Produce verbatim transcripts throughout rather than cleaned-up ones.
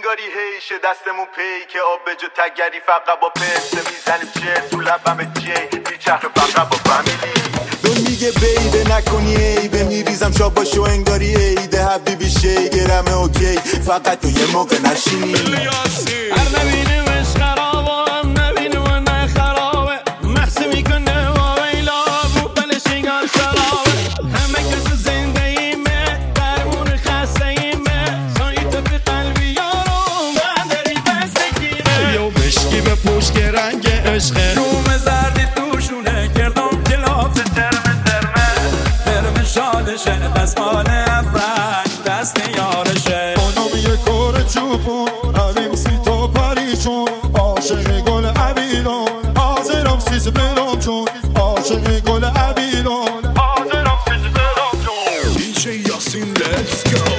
انگاری هیشه دستمون پی که آب به جو تگری فقط با پسته میزنیم چه تو لبم جی بیچخه فقط با فامیلی به میگه بیده نکنی عیبه میریزم شاب باشو انگاری عیده حبیبی شیگرمه اوکی فقط تو یه موقع نشینی هر نبینه وش خرابه هم نبینه و نه خرابه محصه میکنه و ویلا رو بلشیگار شرابه همه کس زنده ایمه درمون خسته ایمه سایت به قلبی یارو من داری بستگیره یو بشکی به پوشک رنگ عشقه روم زردی توشونه کردم کلاف درمه درمه درمه شادشه دستمال افرنگ دست یارشه اونم یه کار چوبون علیم سی تا پریچون عاشق گل عبیران حاضرم سیز برام چون عاشق گل عبیران حاضرم سیز برام چون دیجی یاسین let's go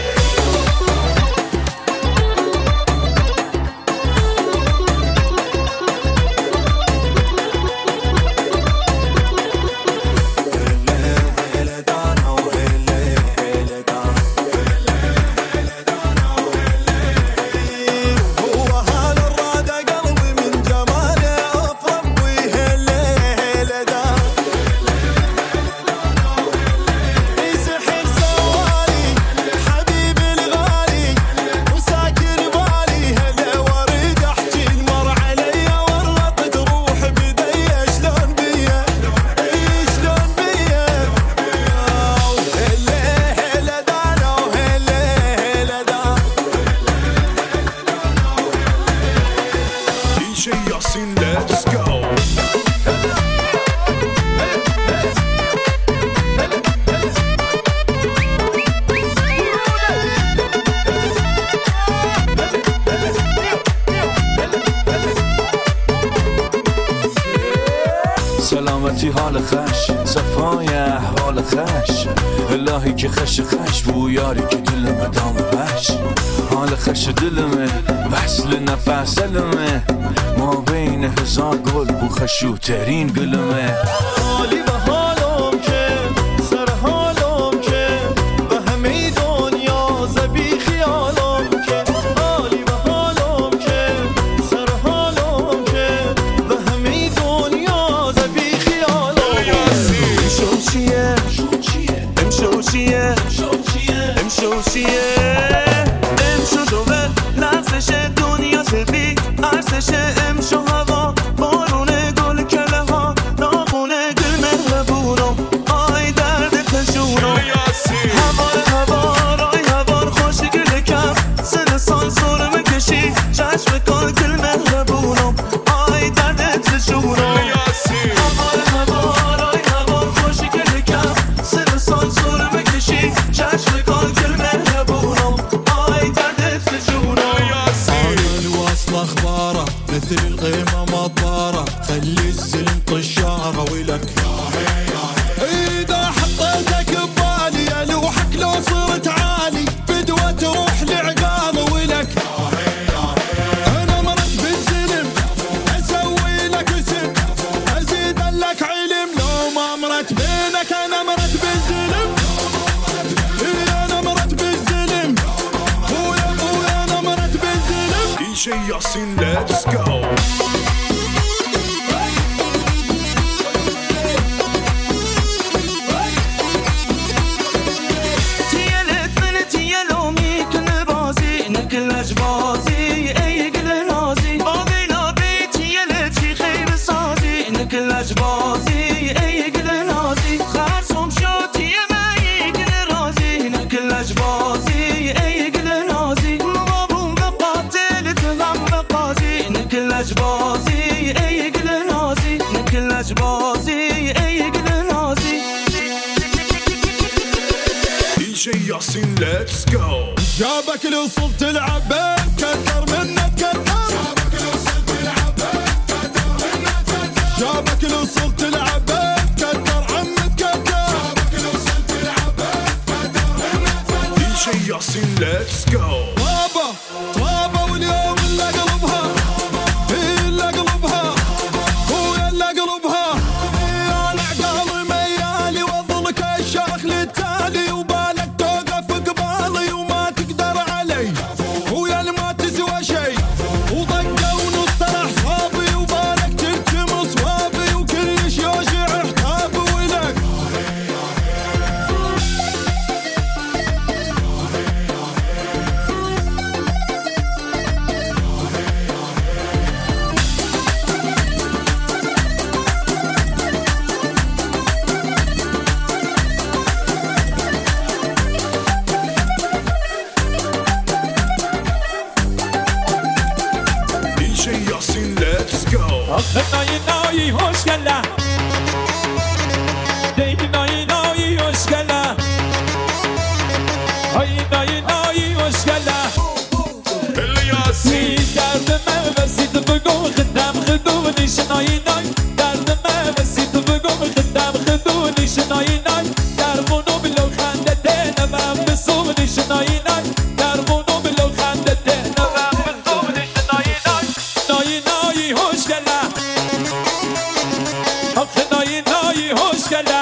let's go سلامتی حال خش صفای احوال خش الهی که خش خش بو یاری که دلمه دام بش حال خش دلمه وصل نفس دلمه ما بین هزار گل بو خشوترین گلمه حالی به حالم که سر حالم که به همه دنیا زبی خیالم که حالی به حالم که سر حالم که به همه دنیا زبی خیالم شو چیه امشو چیه امشو چیه امشو دوه لحظش دنیا تبی عرصش امشو هوا بارونه گل کله ها ناخونه گل مهربونم آی درد پشونم هوار هوار آی هوار خوشی گل کم سن سال سرمه کشی چشم کار گل مهربونم آی درد پشونم هوار هوار آی هوار خوشی گل کم سن سال سرمه کشی چشم کار گل مهربونم آی درد پشونم اخباره مثل القيمه مطاره خلي الزلم طشاره ولك اذا حطيتك ببالي الوحك لو صرت عالي فدوه تروح لعقال ولك انا مرت بالزلم اسوي لك اسم ازيد لك علم لو ما مرت بينك انا مرت بالزلم انا مرت بالزلم خويا خويا انا مرت بالزلم ديجي ياسين let's go ياسين let's go جابك الوصول تلعب كتر منه تكتر جابك الوصول تلعب كتر منه تكتر جابك الوصول تلعب كتر عم تكتر جابك الوصول تلعب كتر منه تكتر ديجي ياسين let's go طابة طابة واليوم اللي قلبها هي اللي قلبها هو اللي قلبها انا عقالي ميالي واظلك الشاخ للتالي وبالك توقف قبالي وما تقدر علي ويا اللي ما تسوى آخه نایی نایی خوشگله دی نایی نایی خوشگله آی نایی نایی خوشگله الیاسی درد من وسیط بگو خدم خدونیش نایی نایی درد من وسیط بگو خدم خدونیش نایی نایی درمونو بلو خنده ده نمم بسونیش نایی نایی درمونو بلو خنده ده نمم بسونیش نایی نایی نایی نایی خوشگله آخه نایی نایی خوشگله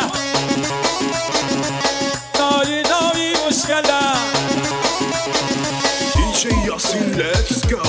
نایی نایی خوشگله دی جی یاسین let's go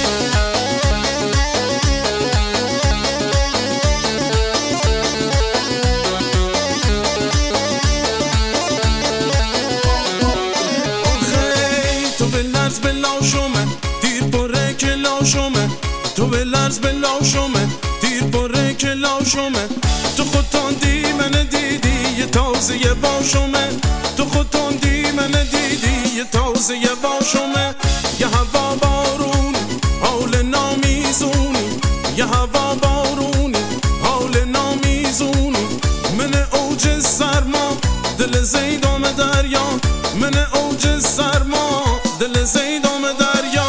تو به لرز به لاشومه دیر بره که لاشومه تو به لرز به لاشومه دیر بره که لاشومه تو خود تاندی من دیدی یه تازه یه باشومه تو خود تاندی من دیدی یه تازه یه باشومه یه هوا بارونی حال نامیزونی یه هوا بارونی حال نامیزونی من اوج سرما دل زیدام دریا من اوج سرما دل زیدام دریا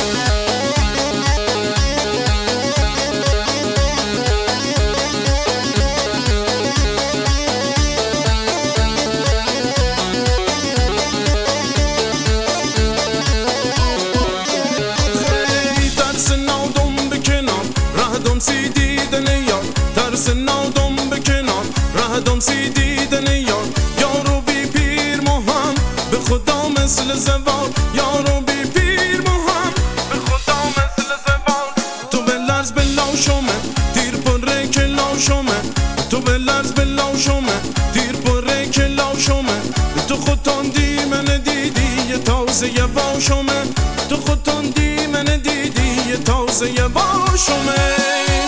ترس نادم بکنم رهدم سی دیدن یار ترس نادم بکنم رهدم سی دیدن یار یارو بی پیر مهم به خدا مثل زوال یارو بی پیر مهم به خدا مثل زوال تو به لرز به لاشومه دیر بره که لاشومه تو به لرز به لاشومه دیر بره که لاشومه تو خود تاندی من دیدی یه تازه یه باشومه تو خود تاندی من دیدی یه تازه یه باشومه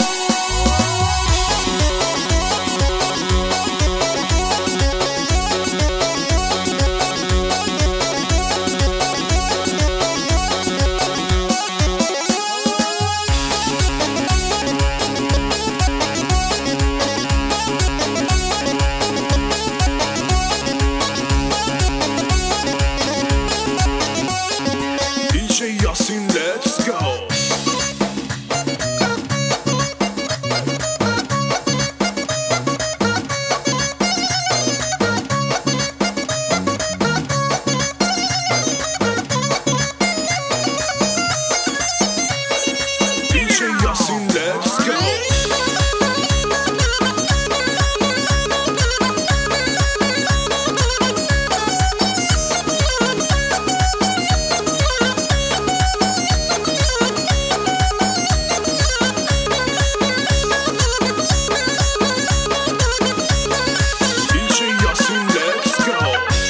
دی جی یاسین let's go دی جی یاسین let's go دی جی یاسین let's go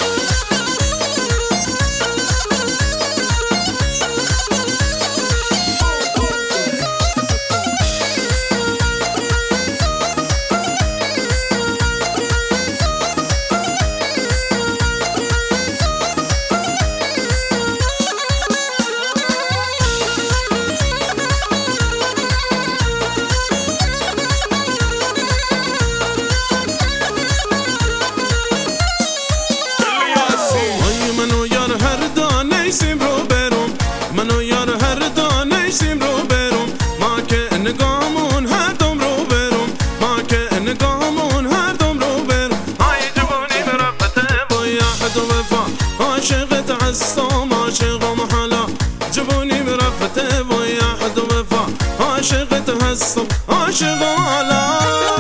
آی منو یار هر دانه سیم رو برم منو یار هر دانه سیم رو برم ما که نگامون هر دم رو برم ما که نگامون هر دم رو برم آی جوانی برفته با یحد و وفا عاشقت عصام عاشقم حالا جوانی برفته با یحد و وفا عاشقت هستم عاشقم حالا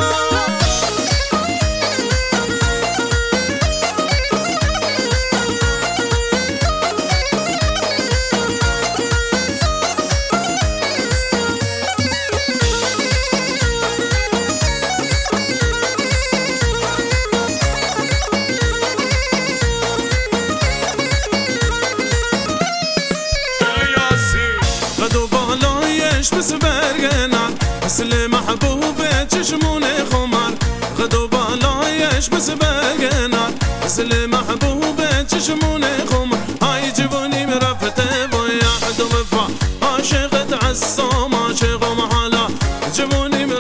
قد و بالایش مثل برگنر مثل محبوبه چشمون خمر قد و بالایش مثل برگنر مثل محبوبه چشمون خمر های جوانی مرفته با یحد و وفا عاشقت عصام عاشقم حالا جوانی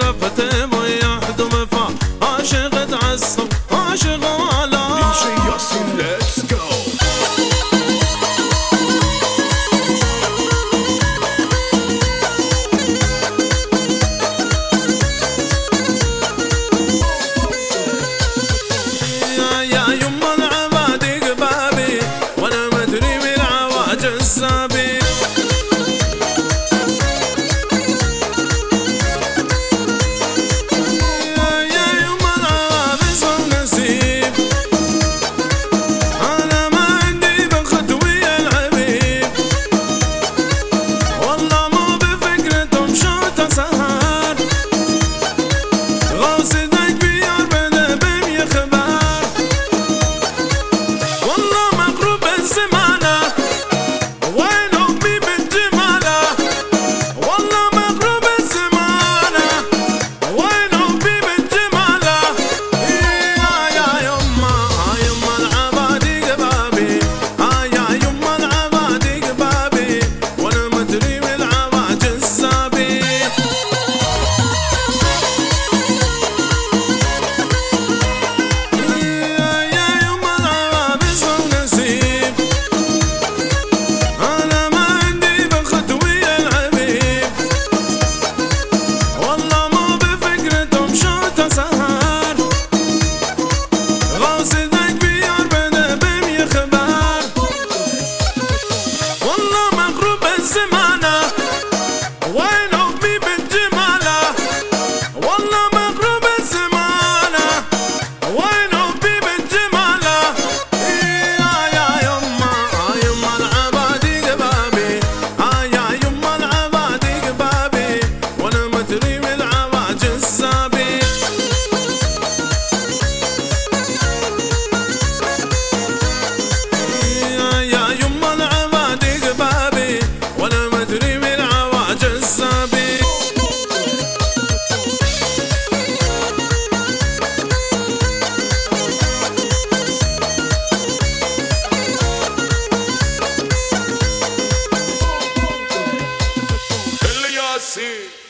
هستی